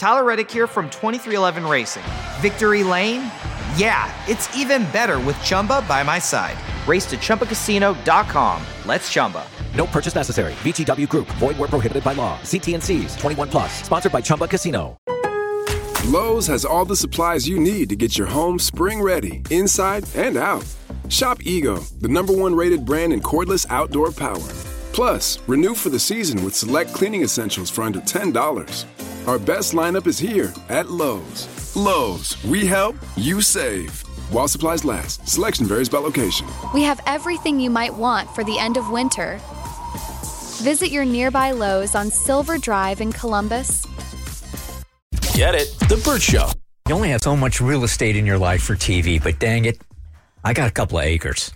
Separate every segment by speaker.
Speaker 1: Tyler Reddick here from 2311 Racing. Victory Lane? Yeah, it's even better with Chumba by my side. Race to ChumbaCasino.com. Let's Chumba.
Speaker 2: No purchase necessary. VGW Group. Void where prohibited by law. See T&Cs. 21 plus. Sponsored by Chumba Casino.
Speaker 3: Lowe's has all the supplies you need to get your home spring ready, inside and out. Shop Ego, the #1 rated brand in cordless outdoor power. Plus, renew for the season with select cleaning essentials for under $10. Our best lineup is here at Lowe's. Lowe's, we help, you save. While supplies last, selection varies by location.
Speaker 4: We have everything you might want for the end of winter. Visit your nearby Lowe's on Silver Drive in Columbus.
Speaker 5: Get it? The Burt Show.
Speaker 6: You only have so much real estate in your life for TV, but dang it, I got a couple of acres.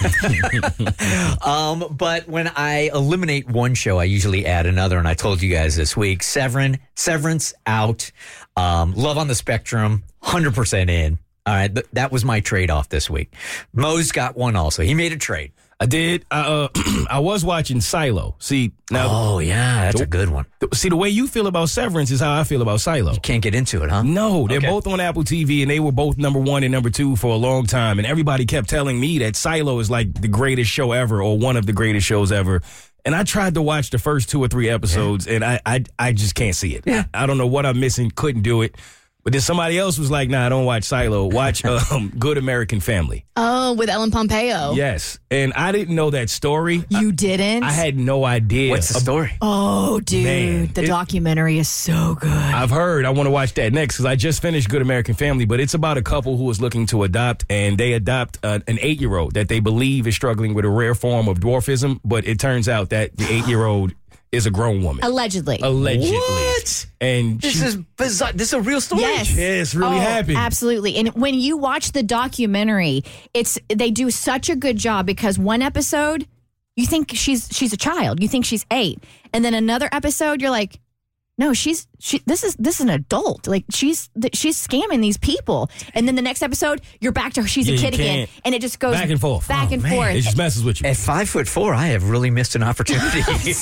Speaker 6: But when I eliminate one show, I usually add another, and I told you guys this week, Severance out, Love on the Spectrum, 100% in. All right, that was my trade-off this week. Mo's got one also. He made a trade.
Speaker 7: I did. I was watching Silo. See now.
Speaker 6: Oh yeah, that's a good one.
Speaker 7: See, the way you feel about Severance is how I feel about Silo.
Speaker 6: You can't get into it, huh?
Speaker 7: No, they're both on Apple TV, and they were both #1 and #2 for a long time. And everybody kept telling me that Silo is like the greatest show ever, or one of the greatest shows ever. And I tried to watch the first 2 or 3 episodes, and I just can't see it.
Speaker 6: Yeah.
Speaker 7: I don't know what I'm missing. Couldn't do it. But then somebody else was like, nah, don't watch Silo. Watch Good American Family.
Speaker 8: Oh, with Ellen Pompeo.
Speaker 7: Yes. And I didn't know that story.
Speaker 8: You didn't?
Speaker 7: I had no idea.
Speaker 6: What's the story?
Speaker 8: Oh, dude.
Speaker 7: Man,
Speaker 8: the documentary is so good.
Speaker 7: I've heard. I want to watch that next because I just finished Good American Family. But it's about a couple who is looking to adopt, and they adopt an 8-year-old that they believe is struggling with a rare form of dwarfism. But it turns out that the 8-year-old is a grown woman.
Speaker 8: Allegedly.
Speaker 6: What?
Speaker 7: And
Speaker 6: This is bizarre. This is a real story.
Speaker 8: Yes.
Speaker 7: Yes, really happened.
Speaker 8: Absolutely. And when you watch the documentary, they do such a good job because one episode, you think she's a child. You think she's 8. And then another episode, you're like, no, this is an adult. Like she's scamming these people. And then the next episode, you're back to her. She's a kid again, and it just goes
Speaker 7: back and forth.
Speaker 8: Back and forth.
Speaker 7: It just messes with you.
Speaker 6: At 5'4", I have really missed an opportunity here.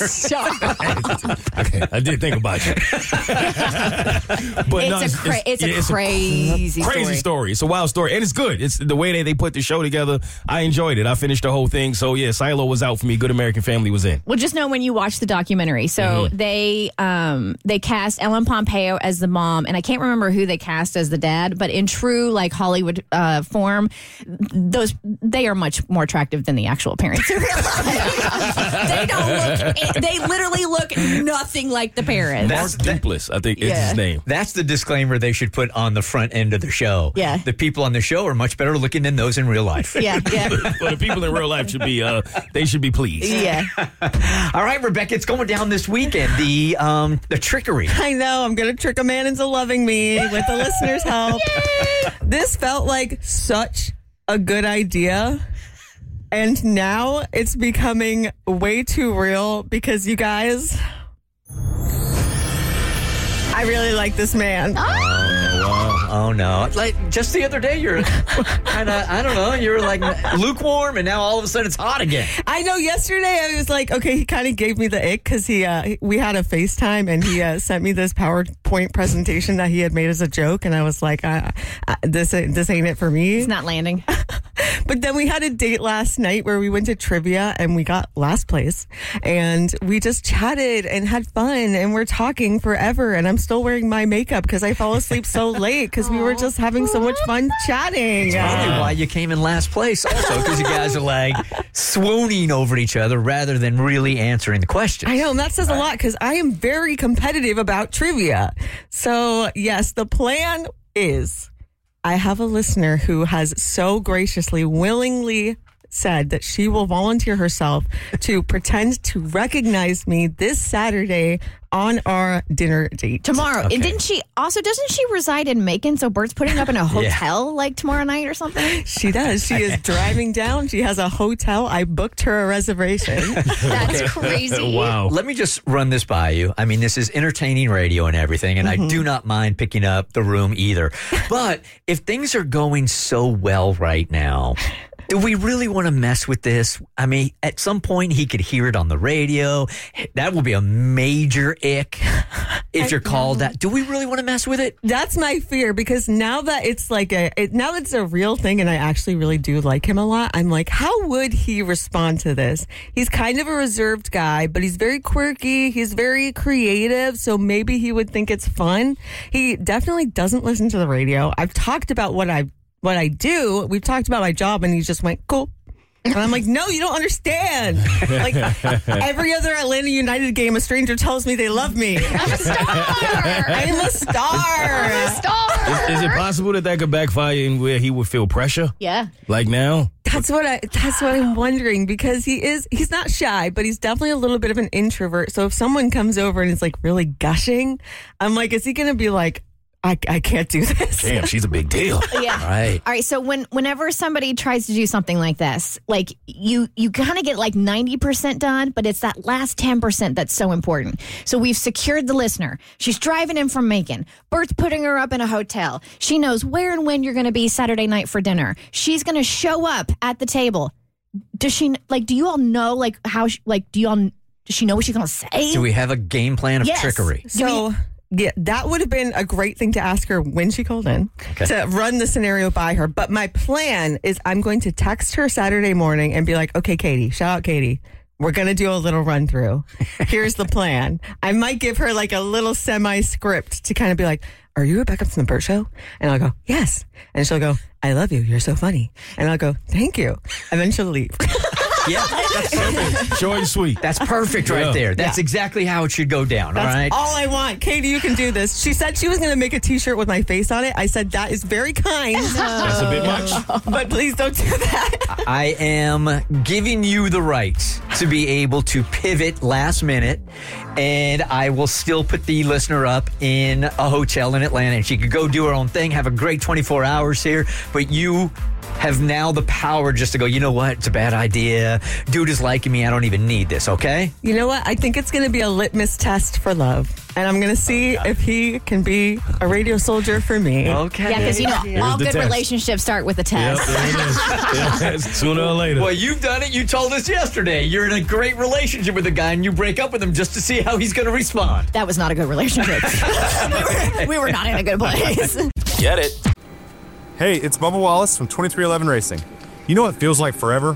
Speaker 7: Okay, I did think about you. But
Speaker 8: it's a crazy
Speaker 7: story. It's a wild story, and it's good. It's the way that they put the show together. I enjoyed it. I finished the whole thing. So yeah, Silo was out for me. Good American Family was in.
Speaker 8: Well, just know when you watch the documentary. So they cast Ellen Pompeo as the mom, and I can't remember who they cast as the dad, but in true like Hollywood form, they are much more attractive than the actual parents in real life. They literally look nothing like the parents.
Speaker 7: Mark Duplass, I think is his name.
Speaker 6: That's the disclaimer they should put on the front end of the show.
Speaker 8: Yeah.
Speaker 6: The people on the show are much better looking than those in real life.
Speaker 8: Yeah.
Speaker 7: Well, the people in real life should be pleased.
Speaker 8: Yeah.
Speaker 6: All right, Rebecca, it's going down this weekend. The trickery.
Speaker 9: I know. I'm going to trick a man into loving me with the listeners' help. This felt like such a good idea. And now it's becoming way too real because you guys, I really like this man.
Speaker 6: Oh no! Like just the other day, you're kind of, I don't know, you were like lukewarm, and now all of a sudden it's hot again.
Speaker 9: I know. Yesterday I was like, okay, he kind of gave me the ick because we had a FaceTime and he sent me this PowerPoint presentation that he had made as a joke, and I was like, this ain't it for me.
Speaker 8: It's not landing.
Speaker 9: But then we had a date last night where we went to trivia and we got last place, and we just chatted and had fun, and we're talking forever, and I'm still wearing my makeup because I fell asleep so late because we were just having so much fun chatting.
Speaker 6: Probably why you came in last place also, because you guys are like swooning over each other rather than really answering the questions.
Speaker 9: I know, and that says a lot because I am very competitive about trivia. So yes, the plan is I have a listener who has so graciously, willingly said that she will volunteer herself to pretend to recognize me this Saturday on our dinner date.
Speaker 8: Tomorrow.
Speaker 6: Okay.
Speaker 8: And doesn't she reside in Macon? So Bert's putting up in a hotel like tomorrow night or something?
Speaker 9: She does. She is driving down. She has a hotel. I booked her a reservation.
Speaker 8: That's crazy.
Speaker 7: Wow.
Speaker 6: Let me just run this by you. I mean, this is entertaining radio and everything, and I do not mind picking up the room either. But if things are going so well right now, Do we really want to mess with this? I mean, at some point he could hear it on the radio. That will be a major ick if you're called that. Do we really want to mess with it?
Speaker 9: That's my fear, because now that it's now that it's a real thing and I actually really do like him a lot, I'm like, how would he respond to this? He's kind of a reserved guy, but he's very quirky. He's very creative. So maybe he would think it's fun. He definitely doesn't listen to the radio. I've talked about what I do. We've talked about my job, and he just went, cool. And I'm like, no, you don't understand. Like, every other Atlanta United game, a stranger tells me they love me. I'm a star. I'm a star.
Speaker 7: Is it possible that could backfire in where he would feel pressure?
Speaker 8: Yeah.
Speaker 7: Like now?
Speaker 9: That's what I'm wondering, because he's not shy, but he's definitely a little bit of an introvert. So if someone comes over and is like really gushing, I'm like, is he going to be like, I can't do this.
Speaker 7: Damn, she's a big deal.
Speaker 8: Yeah.
Speaker 6: Right.
Speaker 8: All right. So whenever somebody tries to do something like this, like you kind of get like 90% done, but it's that last 10% that's so important. So we've secured the listener. She's driving in from Macon. Bert's putting her up in a hotel. She knows where and when you're going to be Saturday night for dinner. She's going to show up at the table. Does she do you all know does she know what she's going to say?
Speaker 6: Do we have a game plan of trickery?
Speaker 9: So... Yeah, that would have been a great thing to ask her when she called in, to run the scenario by her. But my plan is I'm going to text her Saturday morning and be like, okay, Katie, shout out Katie. We're going to do a little run through. Here's the plan. I might give her like a little semi-script to kind of be like, are you Rebecca from the Burt Show? And I'll go, yes. And she'll go, I love you. You're so funny. And I'll go, thank you. And then she'll leave.
Speaker 6: Yeah, that's perfect.
Speaker 7: Short and sweet.
Speaker 6: That's perfect right there. That's exactly how it should go down, all right?
Speaker 9: That's all I want. Katie, you can do this. She said she was going to make a T-shirt with my face on it. I said, that is very kind.
Speaker 7: That's a bit much.
Speaker 9: But please don't do that.
Speaker 6: I am giving you the right to be able to pivot last minute, and I will still put the listener up in a hotel in Atlanta, and she could go do her own thing, have a great 24 hours here, but you have now the power just to go, you know what? It's a bad idea. Dude is liking me. I don't even need this, okay?
Speaker 9: You know what? I think it's going to be a litmus test for love. And I'm going to see if he can be a radio soldier for me.
Speaker 6: Okay.
Speaker 8: Yeah, because, all good relationships start with a test.
Speaker 7: Yep, there it is. Sooner or later.
Speaker 6: Well, you've done it. You told us yesterday. You're in a great relationship with a guy, and you break up with him just to see how he's going to respond.
Speaker 8: That was not a good relationship. we were not in a good place.
Speaker 5: Get it?
Speaker 10: Hey, it's Bubba Wallace from 2311 Racing. You know what feels like forever?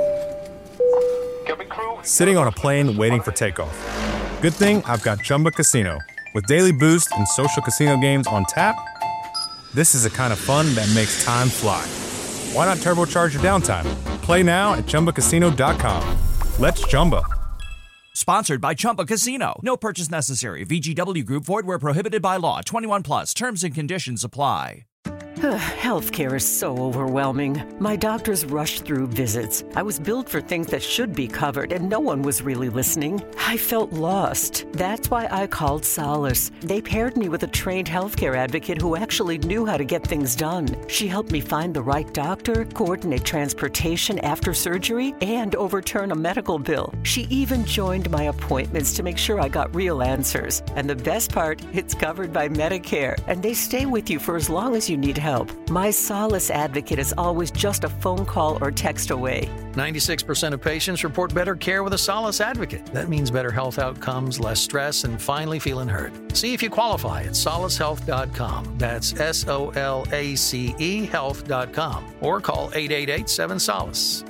Speaker 10: Sitting on a plane waiting for takeoff. Good thing I've got Chumba Casino. With daily boost and social casino games on tap, this is the kind of fun that makes time fly. Why not turbocharge your downtime? Play now at ChumbaCasino.com. Let's Chumba.
Speaker 11: Sponsored by Chumba Casino. No purchase necessary. VGW Group. Void where prohibited by law. 21 plus. Terms and conditions apply.
Speaker 12: Healthcare is so overwhelming. My doctors rushed through visits. I was billed for things that should be covered, and no one was really listening. I felt lost. That's why I called Solace. They paired me with a trained healthcare advocate who actually knew how to get things done. She helped me find the right doctor, coordinate transportation after surgery, and overturn a medical bill. She even joined my appointments to make sure I got real answers. And the best part, it's covered by Medicare, and they stay with you for as long as you need help. My Solace advocate is always just a phone call or text away.
Speaker 13: 96% of patients report better care with a Solace advocate. That means better health outcomes, less stress, and finally feeling heard. See if you qualify at solacehealth.com. That's SOLACE health.com. Or call 888-7-SOLACE.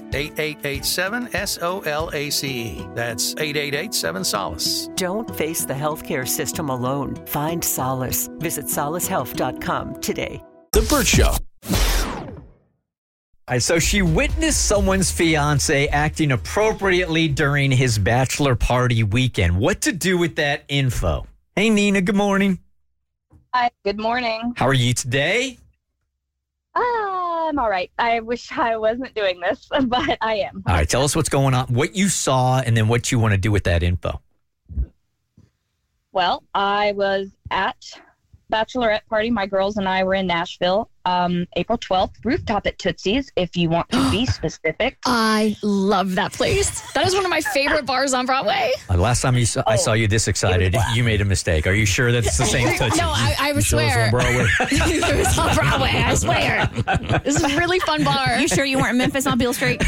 Speaker 13: 8887-SOLACE. That's 8887-SOLACE.
Speaker 12: Don't face the healthcare system alone. Find solace. Visit solacehealth.com today.
Speaker 5: The Burt Show.
Speaker 6: All right, so she witnessed someone's fiance acting appropriately during his bachelor party weekend. What to do with that info? Hey, Nina, good morning.
Speaker 14: Hi, good morning.
Speaker 6: How are you today?
Speaker 14: I'm all right. I wish I wasn't doing this, but I am.
Speaker 6: All right, tell us what's going on, what you saw, and then what you want to do with that info.
Speaker 14: Well, I was at bachelorette party. My girls and I were in Nashville, April 12th, rooftop at Tootsie's, if you want to be specific.
Speaker 8: I love that place. That is one of my favorite bars on Broadway.
Speaker 6: Last time I saw you this excited, you made a mistake. Are you sure that's the same Tootsie's?
Speaker 8: No, I swear.
Speaker 7: Sure
Speaker 8: It was on Broadway, I swear. This is a really fun bar. You sure you weren't in Memphis on Beale Street?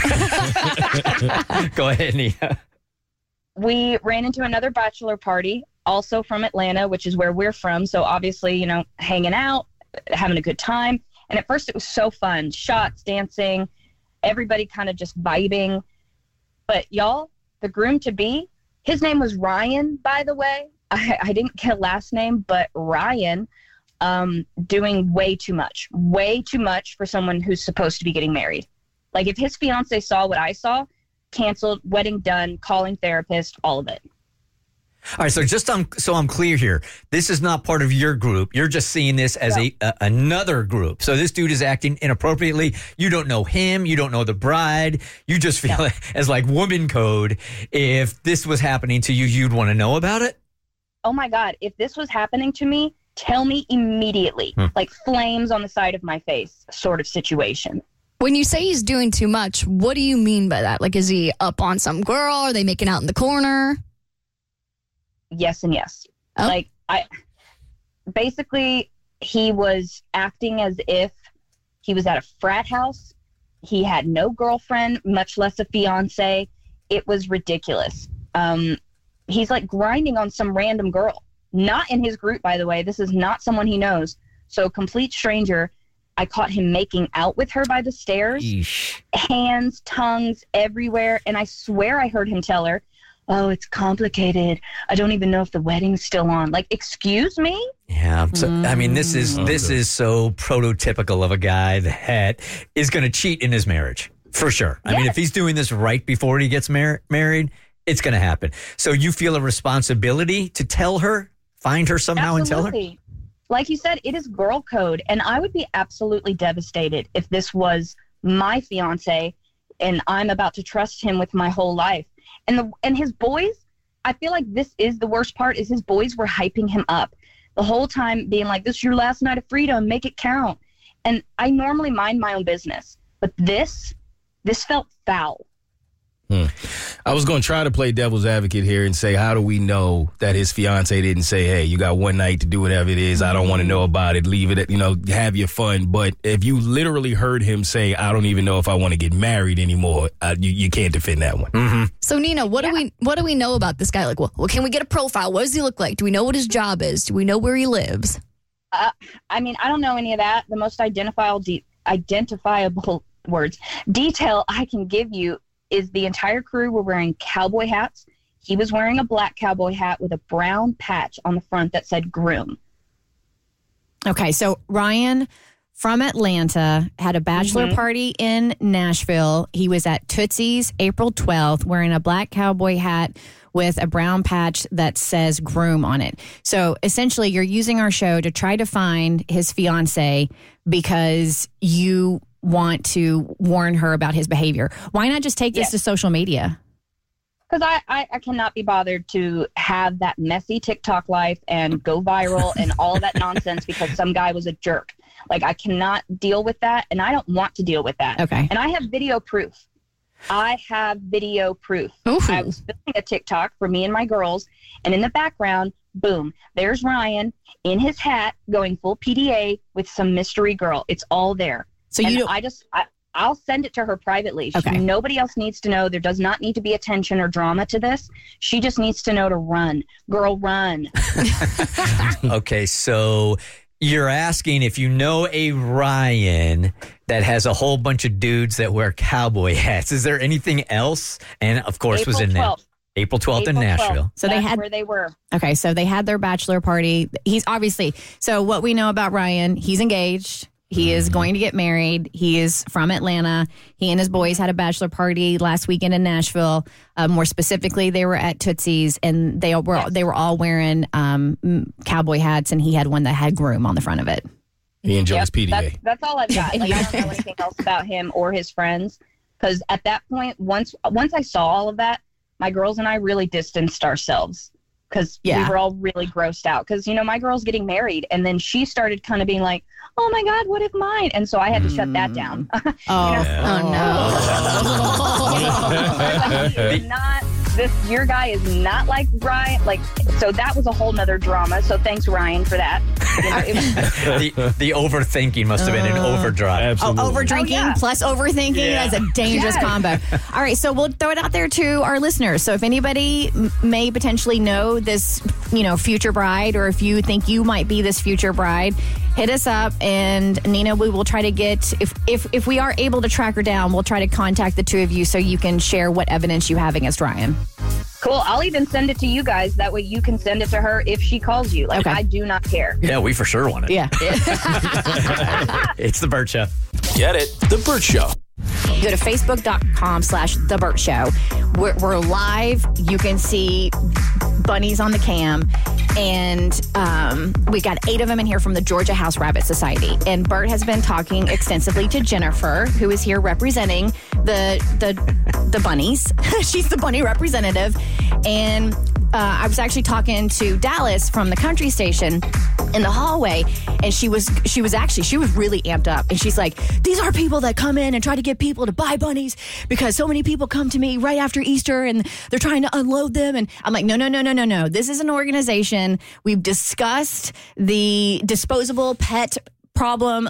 Speaker 6: Go ahead, Nia.
Speaker 14: We ran into another bachelor party, also from Atlanta, which is where we're from. So obviously, hanging out, having a good time. And at first it was so fun. Shots, dancing, everybody kind of just vibing. But y'all, the groom-to-be, his name was Ryan, by the way. I didn't get a last name, but Ryan, doing way too much for someone who's supposed to be getting married. Like, if his fiance saw what I saw, canceled, wedding done, calling therapist, all of it.
Speaker 6: All right, so just so I'm clear here, this is not part of your group. You're just seeing this as another group. So this dude is acting inappropriately. You don't know him. You don't know the bride. You just feel as like woman code. If this was happening to you, you'd want to know about it?
Speaker 14: Oh, my God. If this was happening to me, tell me immediately. Like flames on the side of my face sort of situation.
Speaker 4: When you say he's doing too much, what do you mean by that? Like, is he up on some girl? Are they making out in the corner?
Speaker 14: Yes and yes.
Speaker 4: Oh.
Speaker 14: Like, basically, he was acting as if he was at a frat house. He had no girlfriend, much less a fiance. It was ridiculous. He's like grinding on some random girl. Not in his group, by the way. This is not someone he knows. So, complete stranger. I caught him making out with her by the stairs.
Speaker 6: Eesh.
Speaker 14: Hands, tongues everywhere. And I swear I heard him tell her, "Oh, it's complicated. I don't even know if the wedding's still on." Like, excuse me?
Speaker 6: Yeah. So, I mean, this is so prototypical of a guy that is going to cheat in his marriage. For sure. I mean, if he's doing this right before he gets married, it's going to happen. So you feel a responsibility to tell her, find her somehow and tell her?
Speaker 14: Like you said, it is girl code. And I would be absolutely devastated if this was my fiance and I'm about to trust him with my whole life. And his boys, I feel like this is the worst part, is his boys were hyping him up the whole time, being like, "This is your last night of freedom, make it count." And I normally mind my own business, but this felt foul.
Speaker 7: I was going to try to play devil's advocate here and say, how do we know that his fiance didn't say, "Hey, you got one night to do whatever it is. I don't want to know about it. Leave it at, have your fun." But if you literally heard him say, "I don't even know if I want to get married anymore," you can't defend that one.
Speaker 6: Mm-hmm.
Speaker 4: So, Nina, what do we know about this guy? Like, well, can we get a profile? What does he look like? Do we know what his job is? Do we know where he lives?
Speaker 14: I mean, I don't know any of that. The most identifiable detail I can give you is the entire crew were wearing cowboy hats. He was wearing a black cowboy hat with a brown patch on the front that said groom.
Speaker 8: Okay, so Ryan from Atlanta had a bachelor party in Nashville. He was at Tootsie's April 12th wearing a black cowboy hat with a brown patch that says groom on it. So essentially you're using our show to try to find his fiance because you want to warn her about his behavior. Why not just take this to social media?
Speaker 14: Because I cannot be bothered to have that messy TikTok life and go viral and all that nonsense because some guy was a jerk. Like, I cannot deal with that, and I don't want to deal with that.
Speaker 8: Okay.
Speaker 14: And I have video proof. I was filming a TikTok for me and my girls, and in the background, boom, there's Ryan in his hat going full PDA with some mystery girl. It's all there.
Speaker 8: So
Speaker 14: I'll send it to her privately.
Speaker 8: Okay.
Speaker 14: Nobody else needs to know. There does not need to be attention or drama to this. She just needs to know to run. Girl, run.
Speaker 6: Okay, so you're asking if you know a Ryan that has a whole bunch of dudes that wear cowboy hats. Is there anything else? And, of course,
Speaker 14: April
Speaker 6: was in
Speaker 14: 12th.
Speaker 6: April 12th in Nashville.
Speaker 8: So
Speaker 14: That's where they were.
Speaker 8: Okay, so they had their bachelor party. He's obviously, so what we know about Ryan, he's engaged. He is going to get married. He is from Atlanta. He and his boys had a bachelor party last weekend in Nashville. More specifically, they were at Tootsie's, and they were all wearing cowboy hats, and he had one that had groom on the front of it.
Speaker 7: He enjoys PDA.
Speaker 14: That's all I've got. Like, I don't know anything else about him or his friends, because at that point, once I saw all of that, my girls and I really distanced ourselves. because we were all really grossed out. Because, my girl's getting married. And then she started kind of being like, oh, my God, what if mine? And so I had to shut that down. Your guy is not like Ryan. So that was a whole nother drama. So thanks, Ryan, for that.
Speaker 6: The overthinking must have been an overdrive.
Speaker 8: Over drinking plus overthinking.
Speaker 6: Yeah.
Speaker 8: That's a dangerous combo. All right, so we'll throw it out there to our listeners. So if anybody may potentially know this, future bride, or if you think you might be this future bride, hit us up, and Nina, we will try to get, if we are able to track her down, we'll try to contact the two of you so you can share what evidence you have against Ryan.
Speaker 14: Cool. I'll even send it to you guys. That way you can send it to her if she calls you. I do not care.
Speaker 6: Yeah, we for sure want it.
Speaker 8: Yeah.
Speaker 6: It's The Burt Show.
Speaker 5: Get it? The Burt Show.
Speaker 8: Go to facebook.com/The Burt Show. We're live. You can see bunnies on the cam. And we got 8 of them in here from the Georgia House Rabbit Society. And Burt has been talking extensively to Jennifer, who is here representing the bunnies. She's the bunny representative. And I was actually talking to Dallas from the country station in the hallway, and she was really amped up. And she's like, these are people that come in and try to get people to buy bunnies because so many people come to me right after Easter and they're trying to unload them. And I'm like, no. This is an organization. We've discussed the disposable pet problem.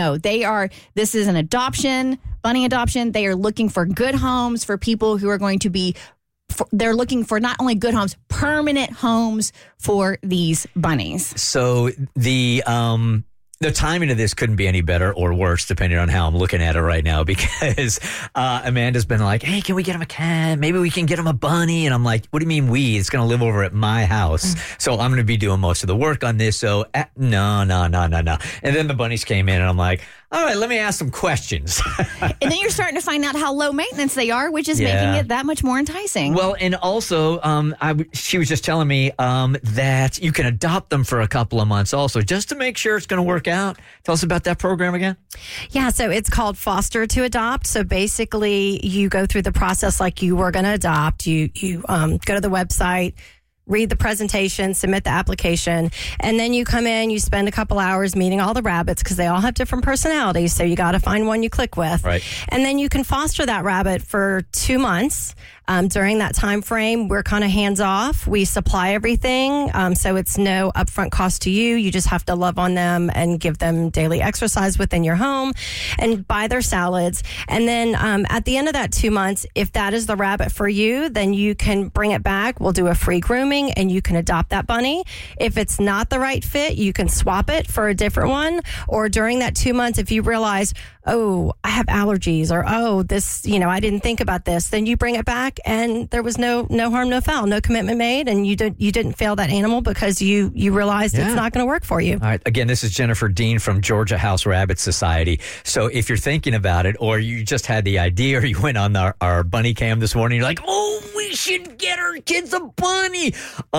Speaker 8: This is an adoption, bunny adoption. They are looking for good homes for people who are going to be, they're looking for not only good homes, permanent homes for these bunnies.
Speaker 6: So the timing of this couldn't be any better or worse, depending on how I'm looking at it right now, because Amanda's been like, hey, can we get him a cat? Maybe we can get him a bunny. And I'm like, what do you mean we? It's going to live over at my house. So I'm going to be doing most of the work on this. So no. And then the bunnies came in and I'm like, all right, let me ask some questions.
Speaker 8: And then you're starting to find out how low maintenance they are, which is making it that much more enticing.
Speaker 6: Well, and also, she was just telling me that you can adopt them for a couple of months also, just to make sure it's going to work out. Tell us about that program again.
Speaker 15: Yeah, so it's called Foster to Adopt. So basically, you go through the process like you were going to adopt. You go to the website, read the presentation, submit the application, and then you come in, you spend a couple hours meeting all the rabbits because they all have different personalities, so you got to find one you click with.
Speaker 6: Right.
Speaker 15: And then you can foster that rabbit for 2 months. During that time frame, we're kind of hands off. We supply everything, so it's no upfront cost to you. You just have to love on them and give them daily exercise within your home and buy their salads. And then at the end of that 2 months, if that is the rabbit for you, then you can bring it back. We'll do a free grooming and you can adopt that bunny. If it's not the right fit, you can swap it for a different one. Or during that 2 months, if you realize, oh, I have allergies, or oh, this, I didn't think about this, then you bring it back and there was no harm, no foul, no commitment made, and you didn't fail that animal because you realized it's not going to work for you.
Speaker 6: All right. Again, this is Jennifer Dean from Georgia House Rabbit Society. So if you're thinking about it, or you just had the idea, or you went on our bunny cam this morning, you're like, oh, we should get our kids a bunny.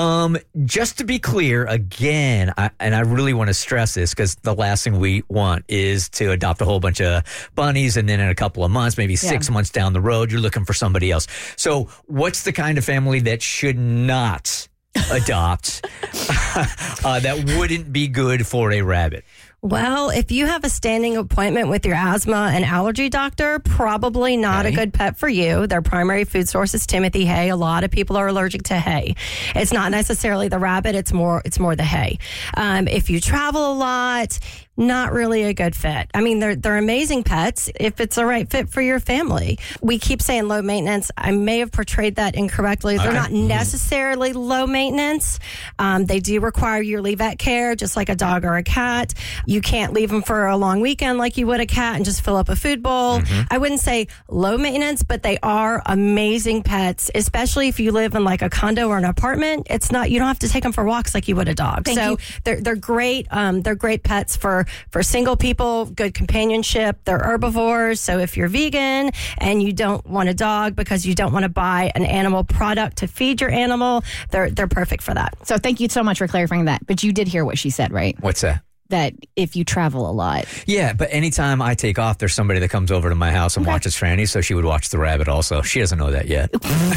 Speaker 6: Just to be clear, again, I really want to stress this because the last thing we want is to adopt a whole bunch of bunnies and then in a couple of months, maybe 6 months down the road, you're looking for somebody else. So what's the kind of family that should not adopt that wouldn't be good for a rabbit?
Speaker 15: Well, if you have a standing appointment with your asthma and allergy doctor, probably not a good pet for you. Their primary food source is Timothy hay. A lot of people are allergic to hay. It's not necessarily the rabbit. It's more the hay. If you travel a lot, not really a good fit. I mean, they're amazing pets if it's the right fit for your family. We keep saying low maintenance. I may have portrayed that incorrectly. They're not necessarily low maintenance. They do require yearly vet care, just like a dog or a cat. You can't leave them for a long weekend like you would a cat and just fill up a food bowl. I wouldn't say low maintenance, but they are amazing pets, especially if you live in like a condo or an apartment. It's not, you don't have to take them for walks like you would a dog. They're great. They're great pets for single people, good companionship. They're herbivores. So if you're vegan and you don't want a dog because you don't want to buy an animal product to feed your animal, they're perfect for that.
Speaker 8: So thank you so much for clarifying that. But you did hear what she said, right?
Speaker 6: What's that?
Speaker 8: that if you travel a lot.
Speaker 6: Yeah, but anytime I take off, there's somebody that comes over to my house and watches Franny, so she would watch The Rabbit also. She doesn't know that yet.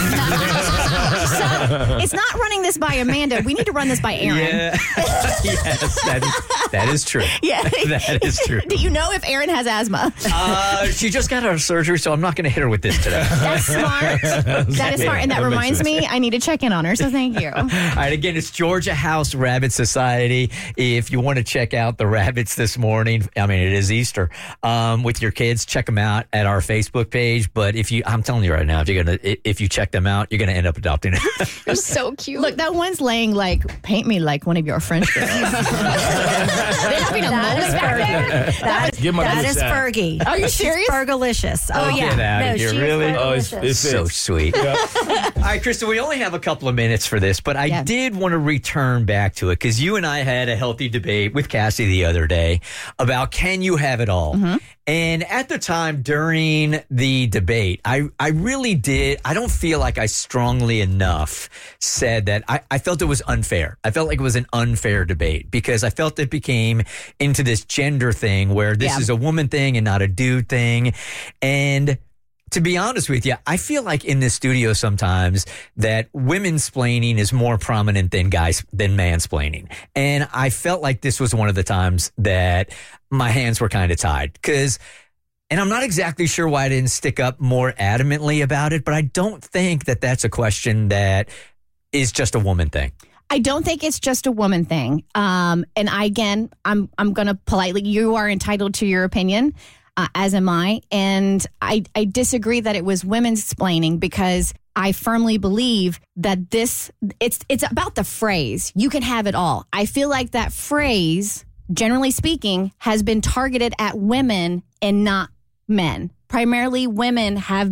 Speaker 8: So, it's not running this by Amanda. We need to run this by Aaron.
Speaker 6: Yeah. Yes, that is true.
Speaker 8: Yeah.
Speaker 6: That is true.
Speaker 8: Do you know if Aaron has asthma?
Speaker 6: She just got her surgery, so I'm not going to hit her with this today.
Speaker 8: That's smart. That is smart. And that reminds me, I need to check in on her, so thank you.
Speaker 6: All right, again, it's Georgia House Rabbit Society. If you want to check out the rabbits this morning, I mean, it is Easter, with your kids, check them out at our Facebook page. But I'm telling you right now, if you check them out, you're going to end up adopting it.
Speaker 8: They're so cute. Look, that one's laying like, paint me like one of your French girls. They're having a moment back there.
Speaker 15: That is Fergie.
Speaker 8: Are you serious?
Speaker 15: She's Fergalicious. Oh, yeah.
Speaker 6: Get out of here,
Speaker 15: she's
Speaker 6: really?
Speaker 15: Fergalicious.
Speaker 7: It's
Speaker 6: so sweet. All right, Krista, we only have a couple of minutes for this, but I did want to return back to it because you and I had a healthy debate with Cassie the other day about can you have it all? Mm-hmm. And at the time during the debate, I really did. I don't feel like I strongly enough said that I felt it was unfair. I felt like it was an unfair debate because I felt it became into this gender thing where this is a woman thing and not a dude thing. And to be honest with you, I feel like in this studio sometimes that women-splaining is more prominent than mansplaining. And I felt like this was one of the times that my hands were kind of tied and I'm not exactly sure why I didn't stick up more adamantly about it, but I don't think that that's a question that is just a woman thing.
Speaker 8: I don't think it's just a woman thing. And I'm going to politely, you are entitled to your opinion. As am I. And I disagree that it was women's splaining because I firmly believe that it's about the phrase, you can have it all. I feel like that phrase, generally speaking, has been targeted at women and not men. Primarily women have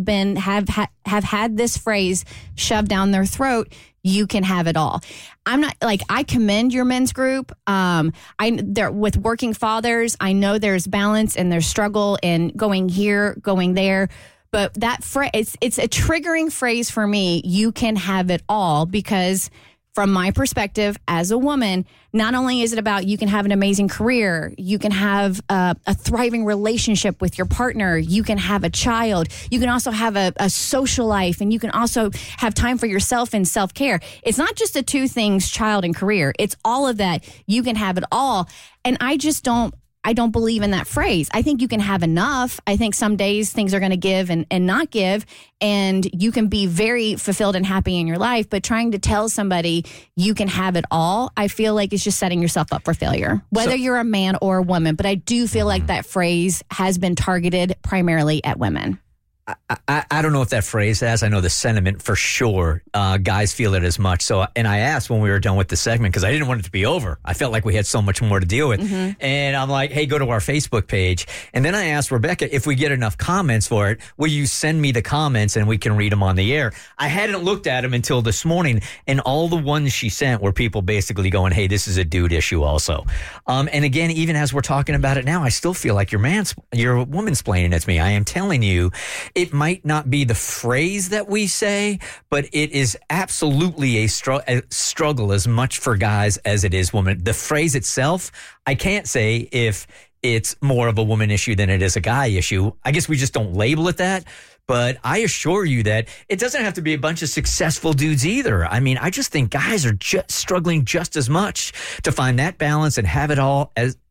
Speaker 8: had this phrase shoved down their throat. You can have it all. I'm not like, I commend your men's group. They're with working fathers. I know there's balance and there's struggle and going here, going there. But that phrase, it's a triggering phrase for me. You can have it all because from my perspective as a woman, not only is it about you can have an amazing career, you can have a thriving relationship with your partner, you can have a child, you can also have a social life, and you can also have time for yourself and self-care. It's not just the two things, child and career. It's all of that. You can have it all. And I don't believe in that phrase. I think you can have enough. I think some days things are going to give and not give, and you can be very fulfilled and happy in your life. But trying to tell somebody you can have it all, I feel like it's just setting yourself up for failure, whether you're a man or a woman. But I do feel like that phrase has been targeted primarily at women.
Speaker 6: I don't know if that phrase has. I know the sentiment for sure. Guys feel it as much. So, and I asked when we were done with the segment because I didn't want it to be over. I felt like we had so much more to deal with. Mm-hmm. And I'm like, hey, go to our Facebook page. And then I asked Rebecca, if we get enough comments for it, will you send me the comments and we can read them on the air? I hadn't looked at them until this morning. And all the ones she sent were people basically going, hey, this is a dude issue also. And again, even as we're talking about it now, I still feel like you're woman-splaining at me. I am telling you, it might not be the phrase that we say, but it is absolutely a struggle as much for guys as it is women. The phrase itself, I can't say if it's more of a woman issue than it is a guy issue. I guess we just don't label it that. But I assure you that it doesn't have to be a bunch of successful dudes either. I mean, I just think guys are just struggling just as much to find that balance and have it all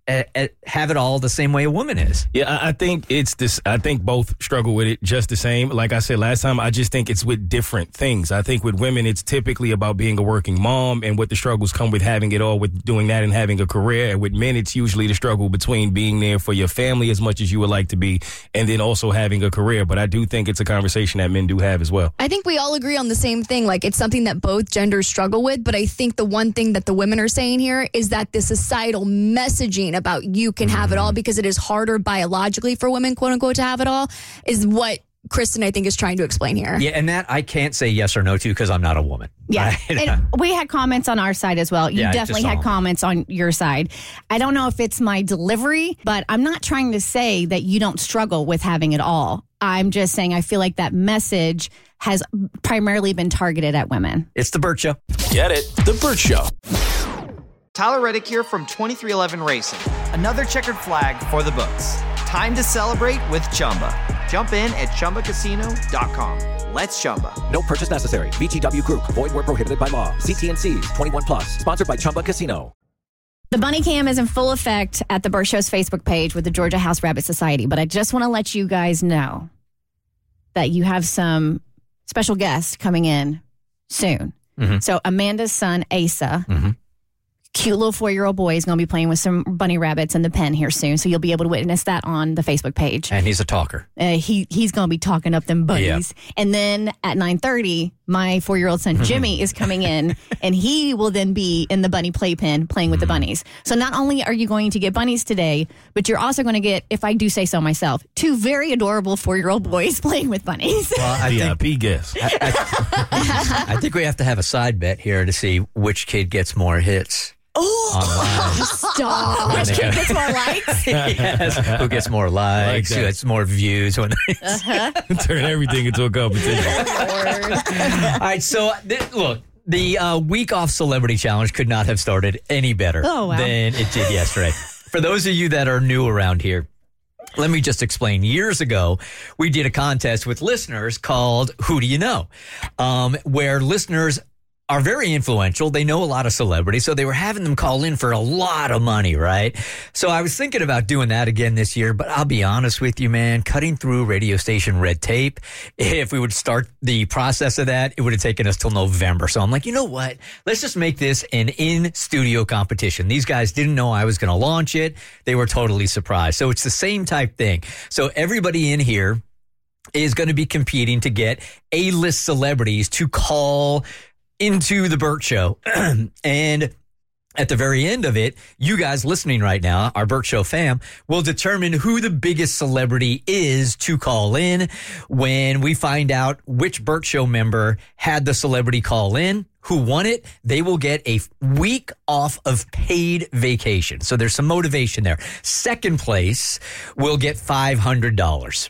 Speaker 6: the same way a woman is.
Speaker 7: Yeah, I think it's this. I think both struggle with it just the same. Like I said last time, I just think it's with different things. I think with women, it's typically about being a working mom and what the struggles come with having it all, with doing that and having a career. And with men, it's usually the struggle between being there for your family as much as you would like to be, and then also having a career. But I do think it's a conversation that men do have as well.
Speaker 16: I think we all agree on the same thing. Like, it's something that both genders struggle with. But I think the one thing that the women are saying here is that the societal messaging about you can have it all, because it is harder biologically for women, quote unquote, to have it all, is what Kristen, I think, is trying to explain here.
Speaker 6: Yeah, and that I can't say yes or no to because I'm not a woman.
Speaker 8: Yeah, and we had comments on our side as well. You definitely had comments on your side. I don't know if it's my delivery, but I'm not trying to say that you don't struggle with having it all. I'm just saying I feel like that message has primarily been targeted at women.
Speaker 6: It's The Burt Show.
Speaker 5: Get it? The Burt Show.
Speaker 1: Tyler Reddick here from 2311 Racing. Another checkered flag for the books. Time to celebrate with Chumba. Jump in at ChumbaCasino.com. Let's Chumba.
Speaker 2: No purchase necessary. VGW Group. Void where prohibited by law. See T&Cs. 21 plus. Sponsored by Chumba Casino.
Speaker 8: The bunny cam is in full effect at the Burt Show's Facebook page with the Georgia House Rabbit Society. But I just want to let you guys know that you have some special guests coming in soon.
Speaker 6: Mm-hmm.
Speaker 8: So Amanda's son, Asa, cute little 4-year-old boy, is going to be playing with some bunny rabbits in the pen here soon. So you'll be able to witness that on the Facebook page.
Speaker 6: And he's a talker.
Speaker 8: He's going to be talking up them bunnies.
Speaker 6: Yeah.
Speaker 8: And then at 9:30, my 4-year-old son, Jimmy, is coming in, and he will then be in the bunny playpen playing with the bunnies. So not only are you going to get bunnies today, but you're also going to get, if I do say so myself, 2 very adorable 4-year-old boys playing with bunnies.
Speaker 6: Well, I
Speaker 7: VIP guess.
Speaker 6: I think we have to have a side bet here to see which kid gets more hits. Online.
Speaker 8: Stop. Which kid gets more likes?
Speaker 6: Yes. Who gets more likes? Who gets more views? When
Speaker 7: Turn everything into a competition.
Speaker 6: All right, so look, the week off celebrity challenge could not have started any better than it did yesterday. For those of you that are new around here, let me just explain. Years ago, we did a contest with listeners called Who Do You Know? Where listeners are very influential. They know a lot of celebrities, so they were having them call in for a lot of money, right? So I was thinking about doing that again this year, but I'll be honest with you, man, cutting through radio station red tape, if we would start the process of that, it would have taken us till November. So I'm like, you know what? Let's just make this an in-studio competition. These guys didn't know I was going to launch it. They were totally surprised. So it's the same type thing. So everybody in here is going to be competing to get A-list celebrities to call into the Burt Show. And at the very end of it, you guys listening right now, our Burt Show fam, will determine who the biggest celebrity is to call in. When we find out which Burt Show member had the celebrity call in, who won it, they will get a week off of paid vacation. So there's some motivation there. Second place will get $500.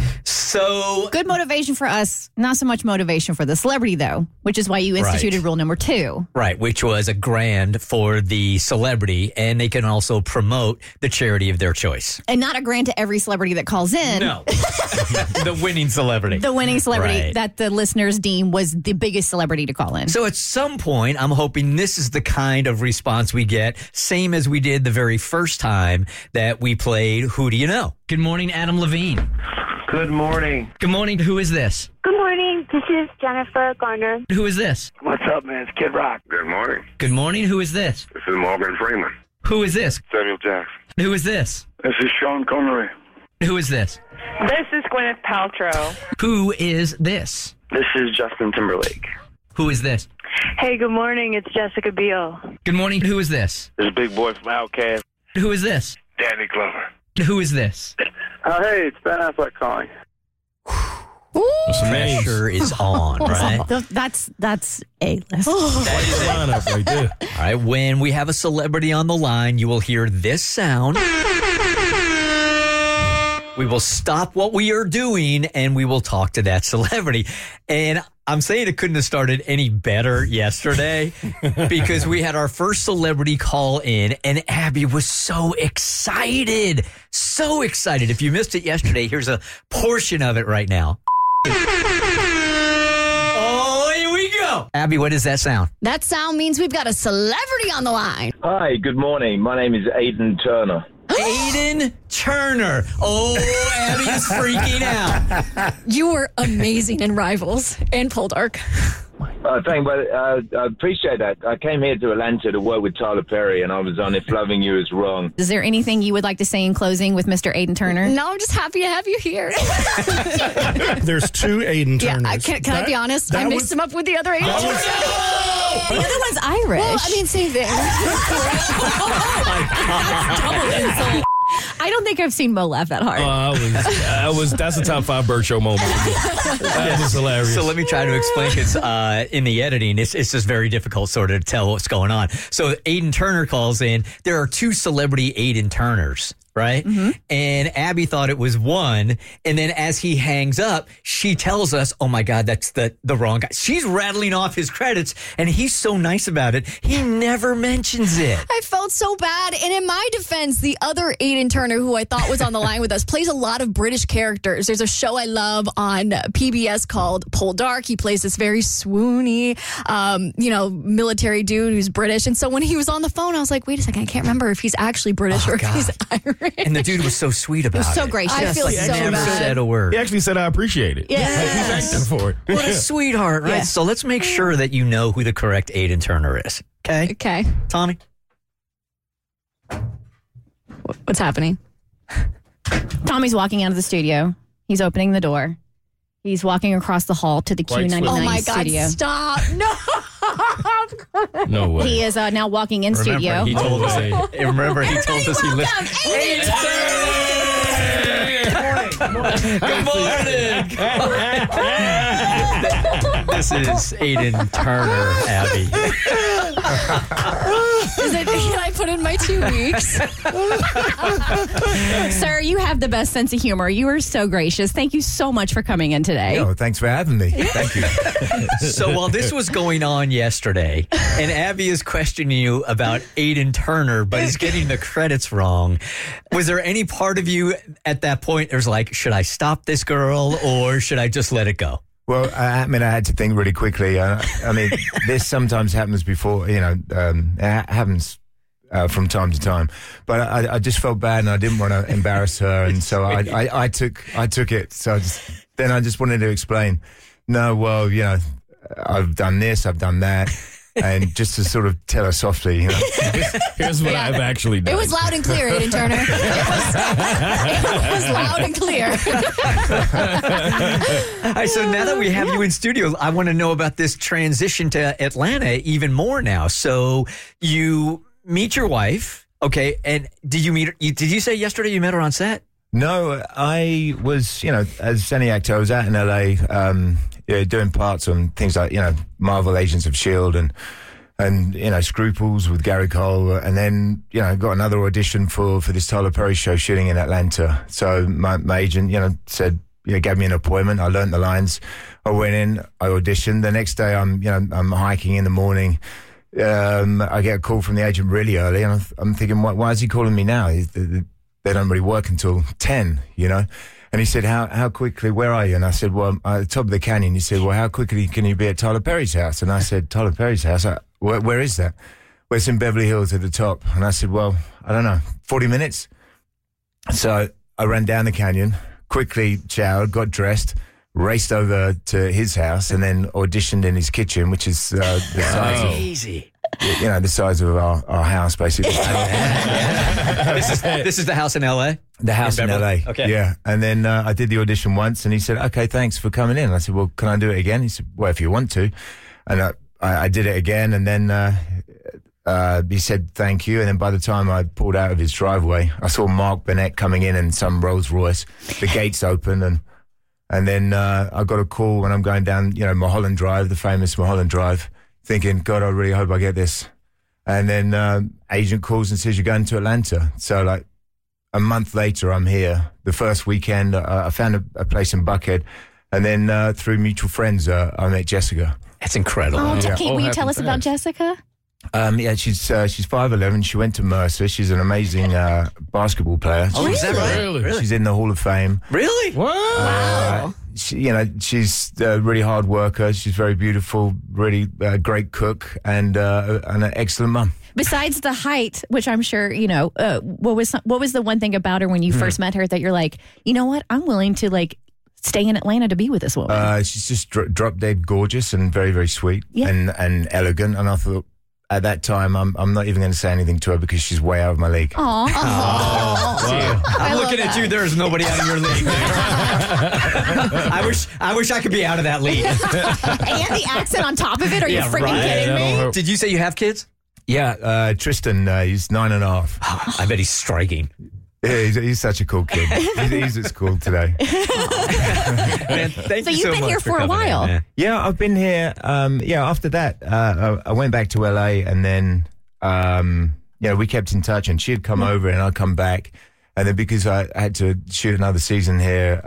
Speaker 6: So
Speaker 8: good motivation for us, not so much motivation for the celebrity, though, which is why you instituted rule number 2.
Speaker 6: Right, which was $1,000 for the celebrity, and they can also promote the charity of their choice.
Speaker 8: And not $1,000 to every celebrity that calls in.
Speaker 6: No. The winning celebrity.
Speaker 8: The winning celebrity
Speaker 6: Right.
Speaker 8: that the listeners deem was the biggest celebrity to call in.
Speaker 6: So at some point, I'm hoping this is the kind of response we get, same as we did the very first time that we played Who Do You Know?
Speaker 17: Good morning, Adam Levine.
Speaker 18: Good morning.
Speaker 17: Good morning. Who is this?
Speaker 19: Good morning. This is Jennifer Garner.
Speaker 17: Who is this?
Speaker 18: What's up, man? It's Kid Rock. Good morning.
Speaker 17: Good morning. Who is this?
Speaker 18: This is Morgan Freeman.
Speaker 17: Who is this?
Speaker 18: Samuel Jackson.
Speaker 17: Who is this?
Speaker 18: This is Sean Connery.
Speaker 17: Who is this?
Speaker 20: This is Gwyneth Paltrow.
Speaker 17: Who is this?
Speaker 18: This is Justin Timberlake.
Speaker 17: Who is this?
Speaker 20: Hey, good morning. It's Jessica Biel.
Speaker 17: Good morning. Who is this?
Speaker 18: This is Big Boy from Outkast.
Speaker 17: Who is this?
Speaker 18: Danny Glover.
Speaker 17: Who is this?
Speaker 18: Hey, it's Ben Affleck calling.
Speaker 6: Pressure is on, right?
Speaker 8: That's A-list.
Speaker 6: That is
Speaker 7: lineup right there.
Speaker 6: All right, when we have a celebrity on the line, you will hear this sound. We will stop what we are doing and we will talk to that celebrity. And I'm saying it couldn't have started any better yesterday because we had our first celebrity call in and Abby was so excited. So excited. If you missed it yesterday, here's a portion of it right now. Oh, here we go. Abby, what does that sound?
Speaker 16: That sound means we've got a celebrity on the line.
Speaker 21: Hi, good morning. My name is Aidan Turner.
Speaker 6: Aiden Turner. Oh, Abby's freaking out.
Speaker 16: You were amazing in Rivals and Poldark.
Speaker 21: Thank you. I appreciate that. I came here to Atlanta to work with Tyler Perry, and I was on If Loving You Is Wrong.
Speaker 8: Is there anything you would like to say in closing with Mr. Aiden Turner?
Speaker 16: No, I'm just happy to have you here.
Speaker 22: There's 2 Aiden Turners.
Speaker 16: Yeah, can I be honest? I mixed him up with the other Aiden Turner.
Speaker 8: The other one's Irish.
Speaker 16: Well, I mean, same thing.
Speaker 8: I don't think I've seen Mo laugh that hard.
Speaker 7: That's a top 5 Burt Show moment. That was hilarious.
Speaker 6: So let me try to explain because in the editing, it's just very difficult sort of to tell what's going on. So Aiden Turner calls in. There are 2 celebrity Aiden Turners right?
Speaker 8: Mm-hmm.
Speaker 6: And Abby thought it was 1. And then as he hangs up, she tells us, oh my God, that's the wrong guy. She's rattling off his credits, and he's so nice about it. He never mentions it.
Speaker 16: I felt so bad. And in my defense, the other Aiden Turner, who I thought was on the line with us, plays a lot of British characters. There's a show I love on PBS called Poldark. He plays this very swoony, military dude who's British. And so when he was on the phone, I was like, wait a second, I can't remember if he's actually British or if he's Irish.
Speaker 6: And the dude was so sweet about it.
Speaker 8: He was so gracious.
Speaker 16: I feel so
Speaker 6: never
Speaker 16: bad.
Speaker 6: said a word.
Speaker 7: He actually said, I appreciate it.
Speaker 16: Yes.
Speaker 7: He's acting for it.
Speaker 6: What a sweetheart, right?
Speaker 8: Yeah.
Speaker 6: So let's make sure that you know who the correct Aiden Turner is. Okay?
Speaker 16: Okay.
Speaker 6: Tommy?
Speaker 16: What's happening?
Speaker 8: Tommy's walking out of the studio. He's opening the door. He's walking across the hall to the Q99
Speaker 16: Oh my God,
Speaker 8: studio.
Speaker 16: stop. No.
Speaker 7: No way.
Speaker 8: He is now walking in studio.
Speaker 6: He told us. Remember, he told us he lived. Good morning. This is Aiden Turner, Abby.
Speaker 16: Can I put in my 2 weeks?
Speaker 8: Sir, you have the best sense of humor. You are so gracious. Thank you so much for coming in today.
Speaker 3: Oh, thanks for having me. Thank you.
Speaker 6: So while this was going on yesterday, and Abby is questioning you about Aiden Turner, but is getting the credits wrong, was there any part of you at that point that was like, should I stop this girl or should I just let it go?
Speaker 3: Well, I had to think really quickly. I mean, this sometimes happens before, it happens from time to time. But I just felt bad and I didn't want to embarrass her. And so I took it. So then I just wanted to explain, no, well, I've done this, I've done that. And just to sort of tell her softly,
Speaker 7: here's what I've actually done.
Speaker 16: It was loud and clear, Aiden Turner. It was loud and clear.
Speaker 6: All right, so now that we have you in studio, I want to know about this transition to Atlanta even more now. So you meet your wife, okay, and did you meet her? Did you say yesterday you met her on set?
Speaker 3: No, I was, as any actor, I was out in LA, doing parts on things like, Marvel Agents of S.H.I.E.L.D. and Scruples with Gary Cole. And then, got another audition for this Tyler Perry show shooting in Atlanta. So my agent, said, gave me an appointment. I learned the lines. I went in, I auditioned. The next day I'm hiking in the morning. I get a call from the agent really early and I'm thinking, why is he calling me now? They don't really work until 10, And he said, how quickly, where are you? And I said, well, I'm at the top of the canyon. He said, well, how quickly can you be at Tyler Perry's house? And I said, Tyler Perry's house? Where is that? Well, it's in Beverly Hills at the top. And I said, well, I don't know, 40 minutes? So I ran down the canyon, quickly showered, got dressed, raced over to his house, and then auditioned in his kitchen, which is the size of...
Speaker 6: Easy.
Speaker 3: The size of our house, basically.
Speaker 6: This is the house in L.A.?
Speaker 3: The house in L.A.
Speaker 6: Okay.
Speaker 3: Yeah. And then I did the audition once, and he said, okay, thanks for coming in. And I said, well, can I do it again? He said, well, if you want to. And I did it again, and then he said, thank you. And then by the time I pulled out of his driveway, I saw Mark Burnett coming in some Rolls Royce. The gates open, and then I got a call when I'm going down, Mulholland Drive, the famous Mulholland Drive, thinking, God, I really hope I get this. And then agent calls and says, you're going to Atlanta. So like a month later, I'm here. The first weekend, I found a place in Buckhead. And then through mutual friends, I met Jessica.
Speaker 6: That's incredible.
Speaker 8: Oh, will you tell us about Jessica?
Speaker 3: She's 5'11". She went to Mercer. She's an amazing basketball player.
Speaker 6: Oh, is that right? Really?
Speaker 3: She's in the Hall of Fame.
Speaker 6: Really?
Speaker 3: Wow. She's a really hard worker. She's very beautiful, really great cook, and an excellent mum.
Speaker 8: Besides the height, which I'm sure, what was the one thing about her when you first met her that you're like, you know what, I'm willing to stay in Atlanta to be with this woman?
Speaker 3: She's just drop dead gorgeous and very, very sweet and elegant. And I thought, at that time, I'm not even going to say anything to her because she's way out of my league.
Speaker 8: Aww.
Speaker 6: I'm looking at you. There's nobody out of your league. I wish I could be out of that league.
Speaker 8: And the accent on top of it. Are you freaking kidding me?
Speaker 6: Did you say you have kids?
Speaker 3: Yeah, Tristan, he's 9.5.
Speaker 6: Oh, I bet he's striking.
Speaker 3: Yeah, he's such a cool kid. He's at school today.
Speaker 6: Man, thank you so
Speaker 8: you've been
Speaker 6: much
Speaker 8: here for a while.
Speaker 6: in,
Speaker 3: Yeah, I've been here. After that, I went back to LA, and then we kept in touch. And she'd come over, and I'd come back, And then because I had to shoot another season here,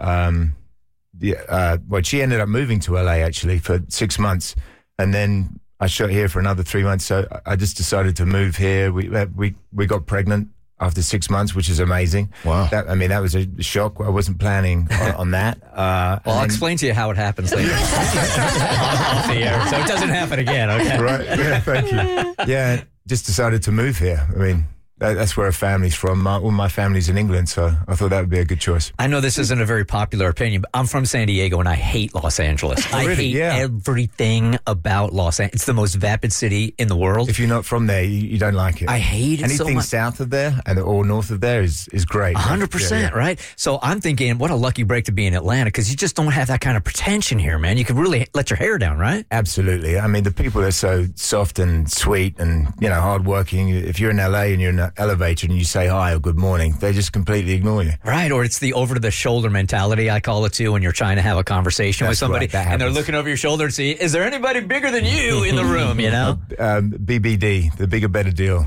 Speaker 3: she ended up moving to LA actually for 6 months, and then I shot here for another 3 months. So I just decided to move here. We got pregnant after 6 months, which is amazing.
Speaker 22: Wow.
Speaker 3: That was a shock. I wasn't planning on that.
Speaker 6: I'll explain to you how it happens later off the air, so it doesn't happen again. Okay.
Speaker 3: Right. Yeah. Thank you. Yeah. Just decided to move here. I mean, that's where our family's from. All my family's in England, so I thought that would be a good choice.
Speaker 6: I know this isn't a very popular opinion, but I'm from San Diego, and I hate Los Angeles. I hate everything about Los Angeles. It's the most vapid city in the world.
Speaker 3: If you're not from there, you don't like it.
Speaker 6: I hate it so
Speaker 3: Anything
Speaker 6: much.
Speaker 3: south of there or north of there is great.
Speaker 6: 100%, right? So I'm thinking, what a lucky break to be in Atlanta, because you just don't have that kind of pretension here, man. You can really let your hair down, right?
Speaker 3: Absolutely. I mean, the people are so soft and sweet and, hardworking. If you're in LA and you're in an elevator and you say hi or good morning, they just completely ignore you.
Speaker 6: Right, or it's the over-the-shoulder mentality, I call it, too, when you're trying to have a conversation with somebody, and they're looking over your shoulder to see, is there anybody bigger than you in the room,
Speaker 3: BBD, the bigger, better deal.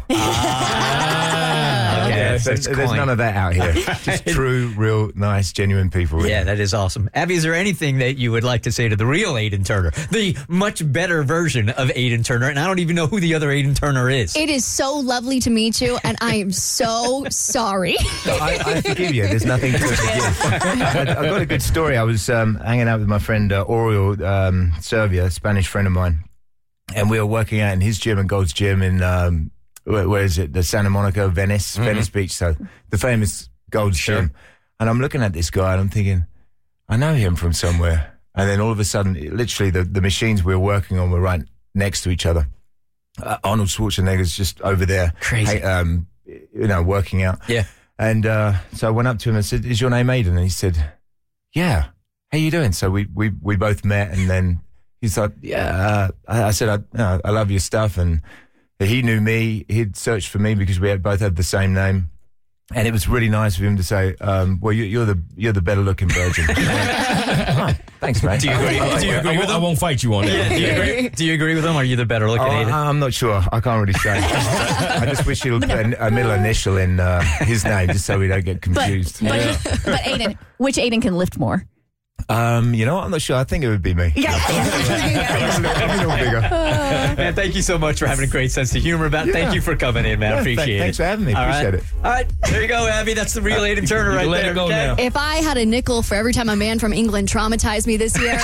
Speaker 6: Okay,
Speaker 3: there's none of that out here. Just true, real, nice, genuine people.
Speaker 6: Yeah, that is awesome. Abby, is there anything that you would like to say to the real Aiden Turner, the much better version of Aiden Turner? And I don't even know who the other Aiden Turner is.
Speaker 16: It is so lovely to meet you, and I am so sorry.
Speaker 3: I forgive you. There's nothing to forgive. I've got a good story. I was hanging out with my friend Oriol Servia, a Spanish friend of mine, and we were working out in his gym and Gold's gym in where is it? The Santa Monica, Venice Beach. So the famous Gold's gym. And I'm looking at this guy and I'm thinking, I know him from somewhere. And then all of a sudden, literally the machines we were working on were right next to each other. Arnold Schwarzenegger's just over there.
Speaker 6: Crazy.
Speaker 3: Working out.
Speaker 6: Yeah.
Speaker 3: And so I went up to him and said, is your name Aiden? And he said, yeah. How you doing? So we both met, and then he's like, yeah. I said, I love your stuff. And he knew me. He'd searched for me because we both had the same name. And it was really nice of him to say, well, you're the better looking virgin. Thanks, mate.
Speaker 6: Do you agree with him?
Speaker 7: I won't fight you on that.
Speaker 6: Do you agree with him? Are you the better looking Aiden?
Speaker 3: I'm not sure. I can't really say. I just wish he'd put a middle initial in his name just so we don't get confused.
Speaker 8: But Aiden, which Aiden can lift more?
Speaker 3: I'm not sure. I think it would be me.
Speaker 8: Yeah.
Speaker 3: I'm a little bigger.
Speaker 6: Man, thank you so much for having a great sense of humor about it. Thank you for coming in, man. I appreciate it.
Speaker 3: Thanks for having me. Appreciate it.
Speaker 6: All right. There you go, Abby. That's the real Aiden Turner right
Speaker 7: let
Speaker 6: there.
Speaker 7: it go now.
Speaker 16: If I had a nickel for every time a man from England traumatized me this year,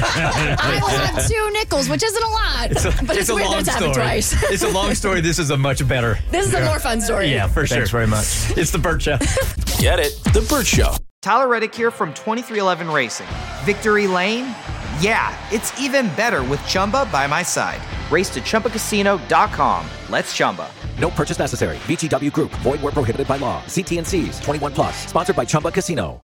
Speaker 16: I would have 2 nickels, which isn't a lot. But it's
Speaker 6: a
Speaker 16: weird
Speaker 6: long
Speaker 16: that it's happened
Speaker 6: story.
Speaker 16: twice.
Speaker 6: It's a long story. This is a much better.
Speaker 16: This is a more fun story.
Speaker 6: Yeah, for sure.
Speaker 3: Thanks very much.
Speaker 6: It's the Burt Show.
Speaker 5: Get it? The Burt Show.
Speaker 1: Tyler Reddick here from 2311 Racing. Victory Lane? Yeah, it's even better with Chumba by my side. Race to ChumbaCasino.com. Let's Chumba.
Speaker 2: No purchase necessary. VGW Group. Void where prohibited by law. See T&Cs. 21+. Sponsored by Chumba Casino.